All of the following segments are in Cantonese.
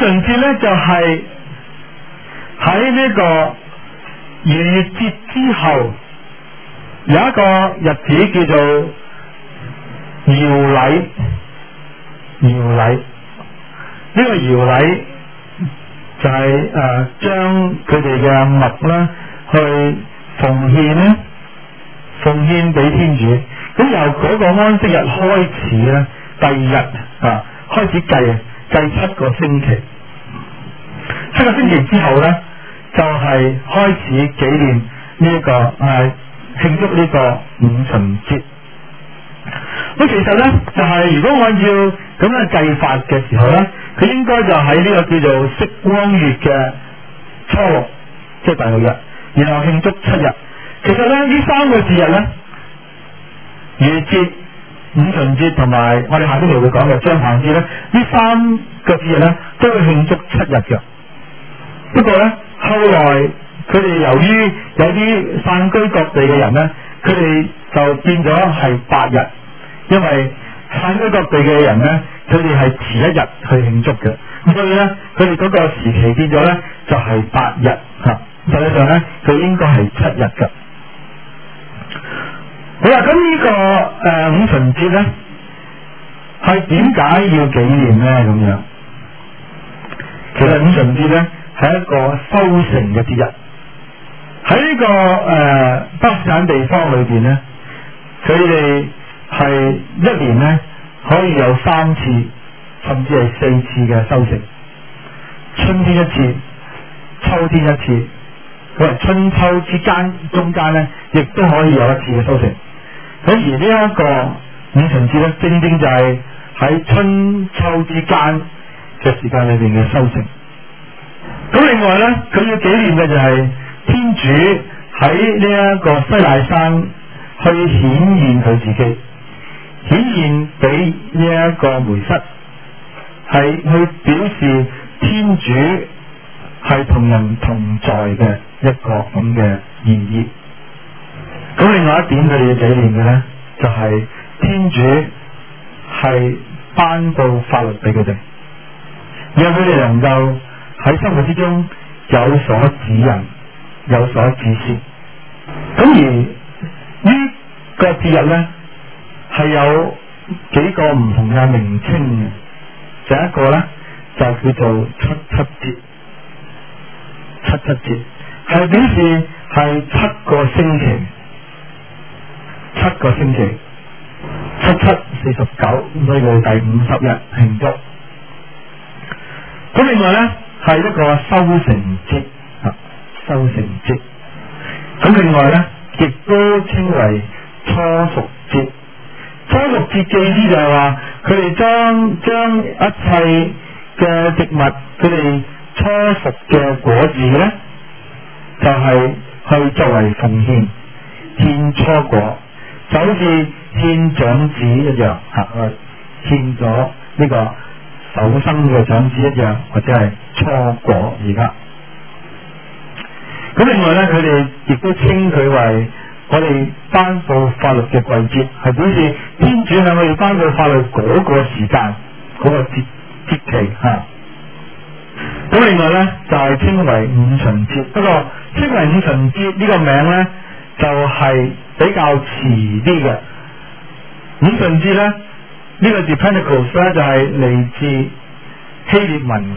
旬節咧就係喺呢個逾越節之後有一個日子叫做搖禮。搖禮呢個搖禮就係將佢哋嘅物啦去奉獻俾天主。咁由嗰個安息日開始咧，第二日開始計7個星期，7個星期之後咧就係開始紀念呢一個慶祝呢個五旬節。咁其實咧就係如果按照咁嘅計法嘅時候咧，佢應該就喺呢個叫做釋光月嘅初六，即係第6日，然後慶祝7日。其實咧呢3個節日咧，逾越節、五旬節同埋我哋下星期會講嘅將棚節咧，呢3個節日咧都會慶祝7日嘅。不過咧後來佢哋由於有啲散居各地嘅人咧，佢哋就變咗係8日，因為散居各地嘅人咧，佢哋係遲1日去慶祝嘅，咁所以咧佢哋嗰個時期變咗咧就係8日嚇。實際上咧佢應該係7日嘅。好啦，咁呢個五旬節咧係點解要紀念咧？咁樣其實五旬節咧係一個收成嘅節日。喺呢個巴勒斯坦地方裏邊咧，佢哋係1年咧可以有3次甚至係4次嘅收成。春天1次，秋天1次，咁春秋之間中間咧亦都可以有1次嘅收成。咁而呢一個五旬節咧，正正就係喺春秋之間嘅時間裏邊嘅收成。咁另外咧，佢要紀念嘅就係天主喺呢一個西奈山去顯現佢自己，顯現俾呢一個梅瑟，係去表示天主係同人同在嘅一個咁嘅意義。咁另外一點佢哋要紀念嘅咧，就係天主係頒布法律俾佢哋，讓佢哋能夠喺生活之中有所指引，有所指示。咁而呢個節日咧係有幾個唔同嘅名稱嘅，第一個咧就叫做七七節，係表示係7個星期，7個星期，7×7=49，所以佢第50日慶祝。咁另外咧係一個收成節，收成節。咁另外咧亦都稱為初熟節。初熟節嘅意思就係話佢哋將一切嘅植物，佢哋初熟嘅果子咧，就係去作為奉獻，獻初果，就好似獻長子一樣，獻咗呢個首生嘅長子一樣，或者係初果而家。咁另外咧，佢哋亦都稱佢為我哋頒布法律嘅季節，係表示天主向我哋頒布法律嗰個時間，嗰個節期嚇。咁另外咧就係稱為五旬節，不過稱為五旬節呢個名咧就係比較遲啲嘅。五旬節咧呢個字 Pentecost 咧就係嚟自希臘文，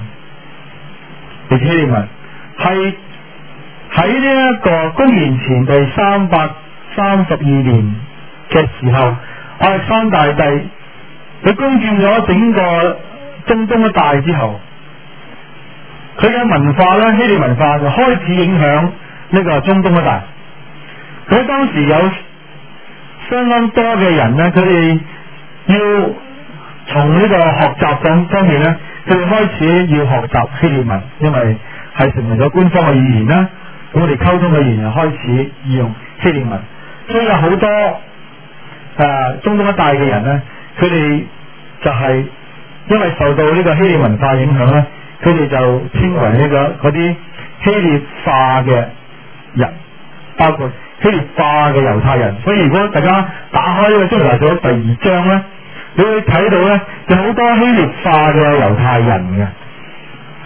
係喺呢一個公元前第332年嘅時候，亞歷山大帝佢攻佔咗整個中東一帶之後，佢嘅文化咧，希臘文化就開始影響呢個中東一帶。佢當時有相當多嘅人咧，佢哋要從呢個學習方面咧，佢哋開始要學習希臘文，因為係成為咗官方嘅語言啦。咁我哋溝通嘅語言又開始用希臘文，所以有好多中東一帶嘅人咧，佢哋就係因為受到呢個希臘文化影響咧，佢哋就稱為呢個嗰啲希臘化嘅人，包括希臘化嘅猶太人。所以如果大家打開呢個《箴言書》第2章咧，你會睇到咧有好多希臘化嘅猶太人嘅，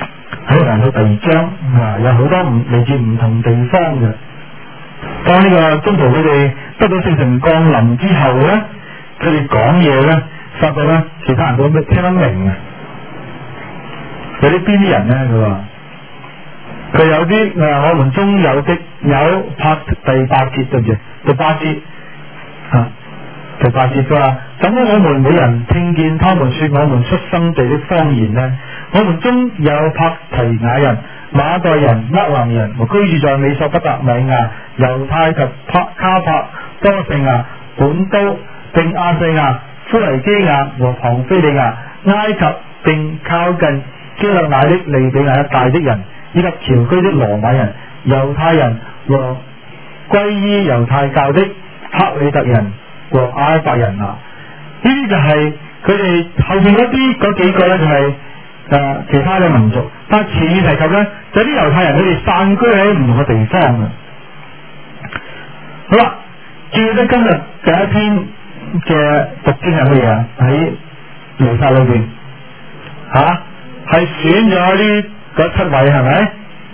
喺嚟到第二章有好多嚟自唔同地方嘅。當呢個宗徒佢哋得到聖神降臨之後咧，佢哋講嘢咧，發覺咧其他人都聽得明啊。有啲邊啲人咧？佢有啲我們中有的有拍第8節對唔住，第8節第8節佢話：怎麼我們每人聽見他們說我們出生地的方言呢？我們中有帕提亞人、馬代人、厄蘭人和居住在美索不達米亞、猶太及卡帕多西亞、本都並亞細亞、夫尼基亞和旁非利亞、埃及並靠近基勒乃的利比亞一帶的人，以及僑居的羅馬人、猶太人和歸依猶太教的克里特人和阿拉伯人啊。呢啲就係佢哋後邊嗰幾個咧，就係其他嘅民族。但前面提及咧，就啲猶太人佢哋散居喺唔同嘅地方嘅。好啦，記得今日第一篇嘅讀經係乜嘢啊？喺彌撒裏邊係選咗呢嗰7位係咪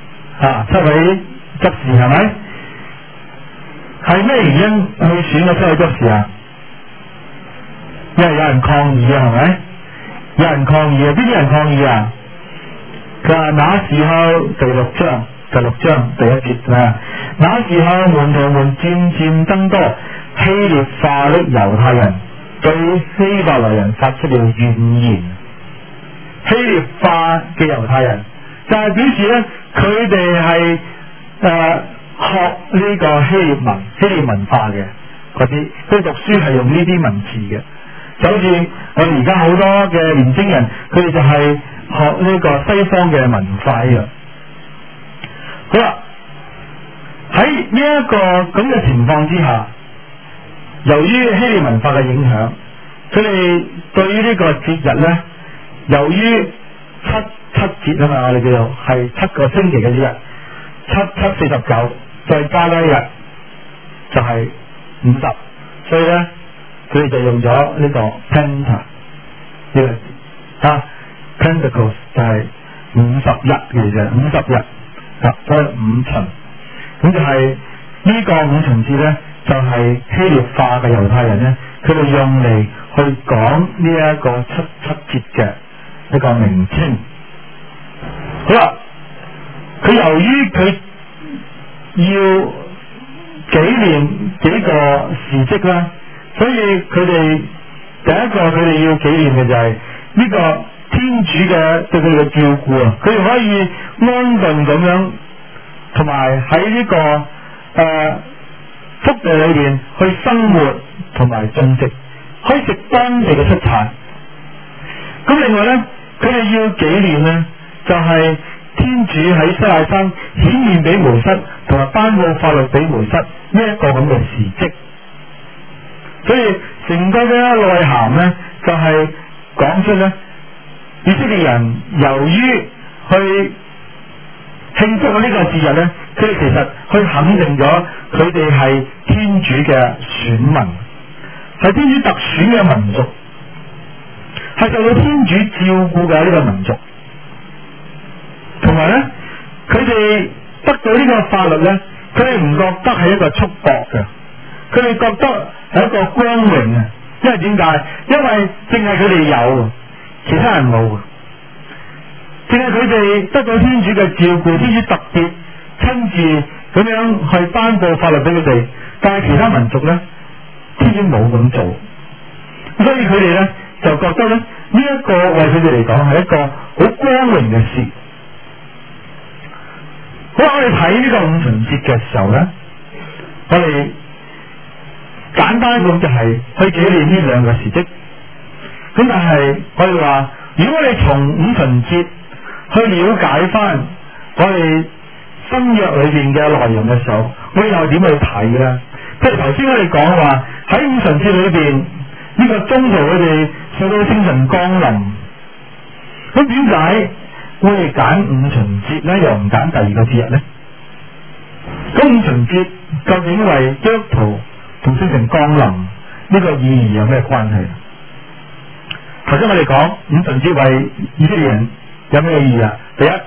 ？7位執事係咪？係咩原因去選嗰7位執事啊？因為有人抗議啊，係咪？有人抗議啊？邊啲人抗議啊？佢話那時候第六章第1節那時候門徒們漸漸增多，希臘化的猶太人對希伯來人發出了怨言。希臘化嘅猶太人就係表示咧，佢哋係學呢個希臘文化嘅嗰啲，佢讀書係用呢啲文字嘅。就好似我哋而家好多嘅年輕人，佢哋就係學呢個西方嘅文化一樣。好啦，喺呢一個咁嘅情況之下，由於希臘文化嘅影響，佢哋對於呢個節日咧，由於七節啊嘛，我哋叫做係7個星期嘅節日，7×7=49，再加多一日就係50，所以咧佢哋就用咗呢個 Penta 呢個字Pentecost 就係50日嘅啫，50日所以5旬，咁就係呢個5旬節咧，就係希臘化嘅猶太人咧，佢哋用嚟去講呢一個七節嘅一個名稱。好啦，佢由於佢要紀念幾個事蹟啦，所以佢哋第一個佢哋要紀念嘅就係呢個天主嘅對佢哋嘅照顧啊！佢哋可以安頓咁樣，同埋喺呢個福地裏邊去生活同埋種植，可以食當地嘅出產。咁另外咧，佢哋要紀念咧，就係天主喺西奈山顯現俾梅瑟，同埋頒布法律俾梅瑟呢一個咁嘅事蹟。所以成個嘅內涵咧，就係講出咧，以色列人由於去慶祝呢個節日咧，佢哋其實去肯定咗佢哋係天主嘅選民，係天主特選嘅民族，係受到天主照顧嘅呢個民族。同埋咧，佢哋得到呢個法律咧，佢哋唔覺得係一個束縛嘅，佢哋覺得係一個光榮啊！因為點解？因為淨係佢哋有，其他人冇。淨係佢哋得到天主嘅照顧，天主特別親自咁樣去頒布法律俾佢哋，但係其他民族咧，天主冇咁做，所以佢哋咧就覺得咧呢一個為佢哋嚟講係一個好光榮嘅事。好，我哋睇呢個5旬節嘅時候咧，我哋簡單咁就係去紀念呢2個事蹟。咁但係我哋話，如果我哋從5旬節去了解翻我哋新約裏邊嘅內容嘅時候，我哋又點去睇咧？譬如頭先我哋講話喺5旬節裏邊呢個宗徒佢哋受到聖神降臨，咁點解我哋揀5旬節咧，又唔揀第2個節日咧？咁5旬節究竟為基督徒同聖神降臨呢個意義有咩關係？頭先我哋講5旬節為以色列人有咩意義啊？第一，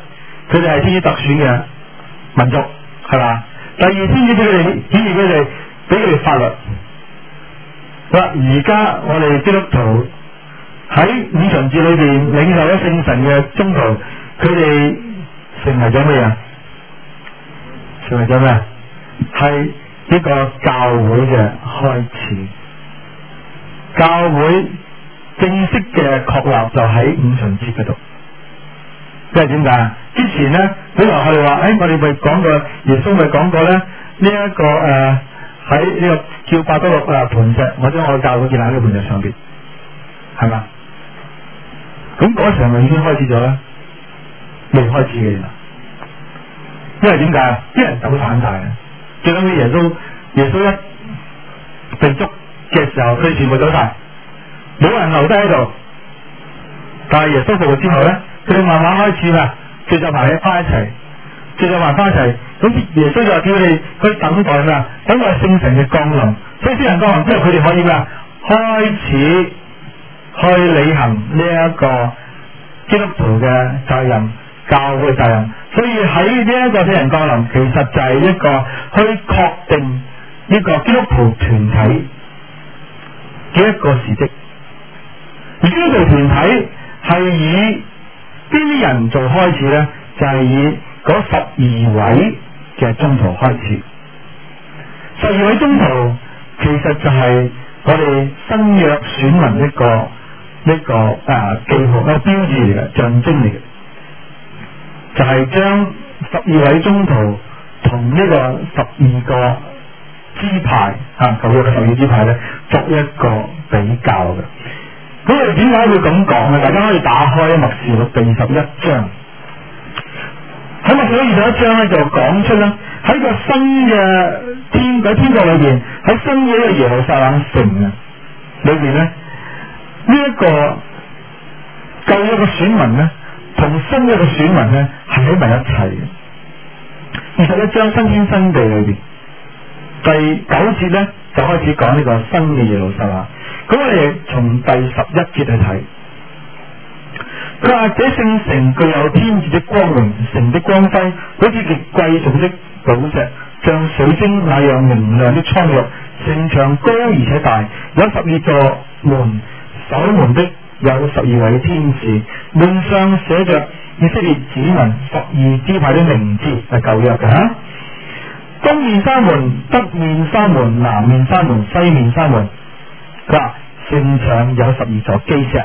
佢哋係天主特選嘅民族，係嘛？第二，天主俾佢哋顯示俾佢哋法律。好啦，而家我哋基督徒喺五旬節裏邊領受咗聖神嘅宗徒，佢哋成為咗咩啊？成為咗咩？係一個教會嘅開始。教會正式嘅確立就喺五旬節嗰度。即係點解？之前咧，本來我哋話，我哋咪講過，耶穌咪講過咧，呢一個喺呢個叫伯多祿磐石，或者我教會建立喺呢個磐石上邊，係嘛？咁嗰時候咪已經開始咗啦？未開始嘅，因為點解？啲人走散晒啊！最緊要耶穌一被捉嘅時候，佢全部走晒，冇人留低喺度。但係耶穌復活之後咧，佢哋慢慢開始啦，聚集埋翻一齊，咁耶穌就叫佢哋去等待咩啊？等待聖神嘅降臨。所以聖神降臨之後，佢哋可以咩啊？開始去履行呢一個基督徒嘅責任、教會嘅責任。所以喺呢一個聖神降臨，其實就係一個去確定呢個基督徒團體嘅一個時蹟。而基督徒團體係以邊啲人做開始咧？就係以嗰12位嘅宗徒開始。12位宗徒其實就係我哋新約選民一個記號、一個標誌嚟嘅，象徵嚟嘅，就係將12位宗徒同呢個12個支派舊約嘅12支派咧作一個比較嘅。咁我哋點解會咁講咧？大家可以打開《默示錄》第21章。喺《默示錄》21章咧就講出啦，喺個新嘅天國裏邊，喺新嘅一個耶路撒冷城啊裏邊咧，呢一個舊約嘅選民咧，同新約嘅選民咧係喺埋一齊嘅。21章新天新地裏邊，第9節咧就開始講呢個新嘅耶路撒冷。咁我哋從第11節去睇，佢話：這聖城具有天主的光榮，城的光輝好似極貴重的寶石，像水晶那樣明亮的蒼玉。城牆高而且大，有12座門，守門的有12位天使，門上寫着以色列子民12支派的名字，係舊約嘅嚇。東面3門，北面3門，南面3門，西面3門。佢話城牆有12座基石，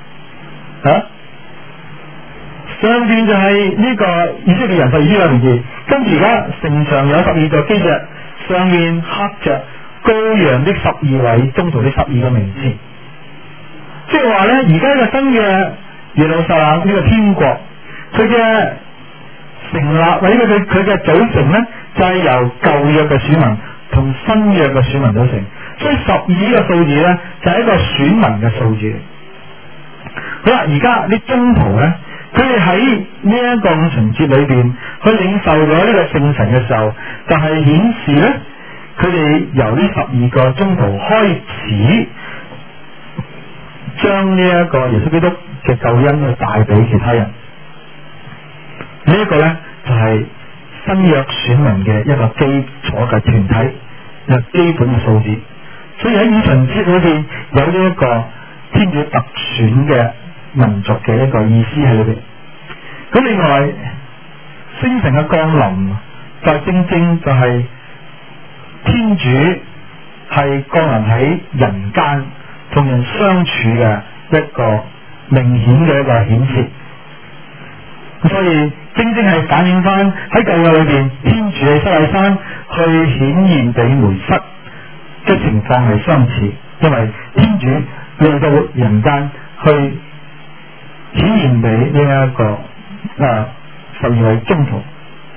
上邊就係呢個以色列人12支派名字，跟住而家城牆有12座基石，上面刻着羔羊的12位宗徒的12個名字。即係話咧，而家嘅新嘅耶路撒冷呢個天國，佢嘅成立或者佢嘅組成咧，就係由舊約嘅選民同新約嘅選民組成。所以12呢個數字咧，就係一個選民嘅數字。好啦，而家啲宗徒咧，佢哋喺呢一個五旬節裏邊去領受咗呢個聖神嘅時候，就係顯示咧，佢哋由呢12個宗徒開始，將呢一個耶穌基督嘅救恩去帶俾其他人。呢一個咧就係新約選民嘅一個基礎嘅團體，一個基本嘅數字。所以喺五旬節裏邊有呢一個天主特選嘅民族嘅一個意思喺裏邊。咁另外聖神嘅降臨就正正就係天主係降臨喺人間同人相處嘅一個明顯嘅一個顯示。所以正正係反映翻喺舊約裏邊，天主喺西乃山去顯現俾梅瑟嘅情況係相似，因為天主嚟到人間去顯現俾呢一個12位宗徒。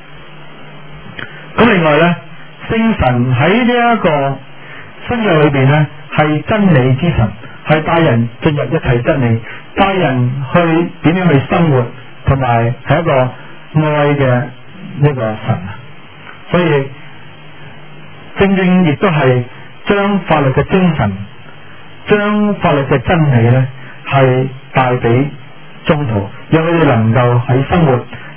咁另外咧，聖神喺呢一個新約裏邊咧，係真理之神，係帶人進入一切真理，帶人去點樣去生活，同埋係一個愛嘅呢個神。所以正正亦都係將法律嘅精神，將法律嘅真理咧，係帶俾宗徒，讓佢哋能夠喺生活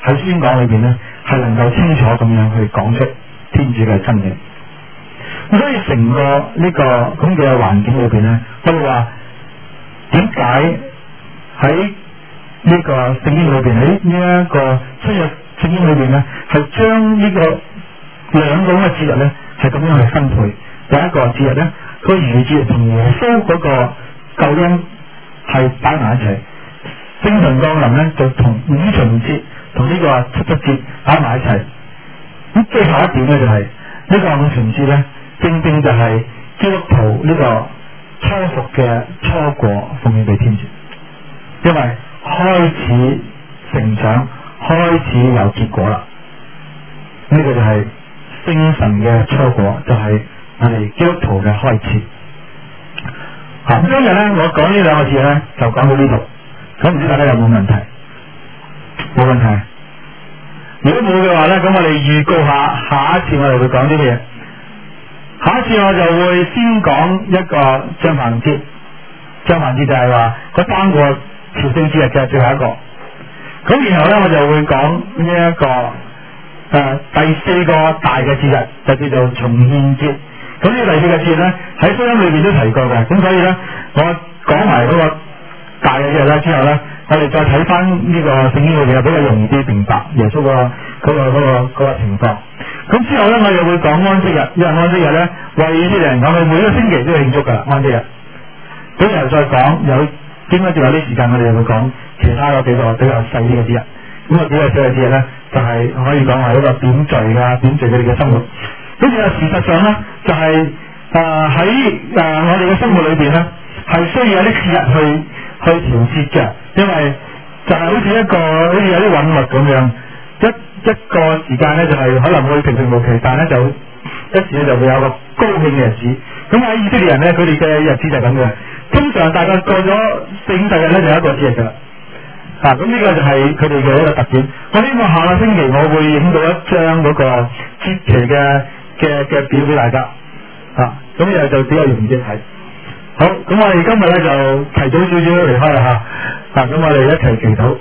喺宣講裏邊咧係能夠清楚咁樣去講出天主嘅真理。咁所以成個呢個咁嘅環境裏邊咧，我哋話點解喺呢個聖經裏邊，喺呢一個新約聖經裏邊咧，係將呢個兩個咁嘅節日咧係咁樣去分配。第一個節日咧，個逾越節同耶穌嗰個救恩係擺埋一齊。聖神降臨咧就同五旬節同呢個七七節擺埋一齊。咁最後一點咧就係呢個五旬節咧，正正就係基督徒呢個初熟嘅初果奉獻俾天主，因為開始成長，開始有結果啦。呢個就係聖神嘅初果，就係我哋基督徒嘅開始。咁今日咧，我講呢兩個字咧，就講到呢度。咁唔知大家有冇問題？冇問題。如果冇嘅話咧，咁我哋預告下一次我哋會講啲乜嘢？下一次我就會先講一個帳棚節。帳棚節就係話嗰3個朝聖節日嘅最後一個。咁然後咧，我就會講呢一個第4個大嘅節日，就叫做重獻節。咁呢第4個節日咧，喺福音裏邊都提過嘅。咁所以咧，我講埋嗰個大嘅節日咧之後咧，我哋再睇翻呢個聖經裏邊，又比較容易啲明白耶穌嗰個情況。咁之後咧，我又會講安息日，因為安息日咧為以色列人講，佢每個星期都要慶祝噶安息日。咁然後再講應該仲有啲時間，我哋又會講其他嗰幾個比較細啲嘅節日。咁啊，幾個細嘅節日咧，就係可以講係一個點綴佢哋嘅生活。咁其實事實上咧，就係喺我哋嘅生活裏邊咧，係需要有啲節日去調節嘅，因為就係好似有啲韻律咁樣，一個時間咧就係可能會平平無奇，但係咧就一時咧就會有個高興嘅日子。咁喺以色列人咧，佢哋嘅日子就係咁嘅。通常大概過咗4-5日咧，就有一個節日噶啦。咁呢個就係佢哋嘅一個特點。我希望下個星期我會影到一張嗰個節期嘅表俾大家。咁又就比較容易啲睇。好，咁我哋今日咧就提早少少離開啦嚇。咁我哋一齊祈禱，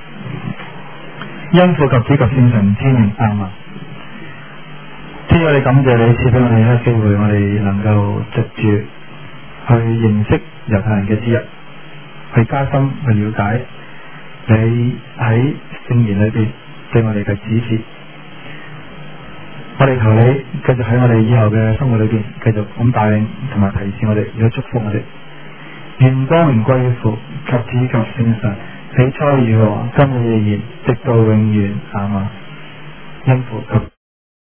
因父及子及聖神之名，阿們。天主，我哋感謝你賜俾我哋一個機會，我哋能夠藉住去認識猶太人嘅節日，去加深去了解你喺聖言裏邊對我哋嘅指示。我哋求你繼續喺我哋以後嘅生活裏邊繼續咁帶領同埋提示我哋，如果祝福我哋。願光榮歸於父及子及聖神，起初如何，今日亦然，直到永遠，阿們。因父及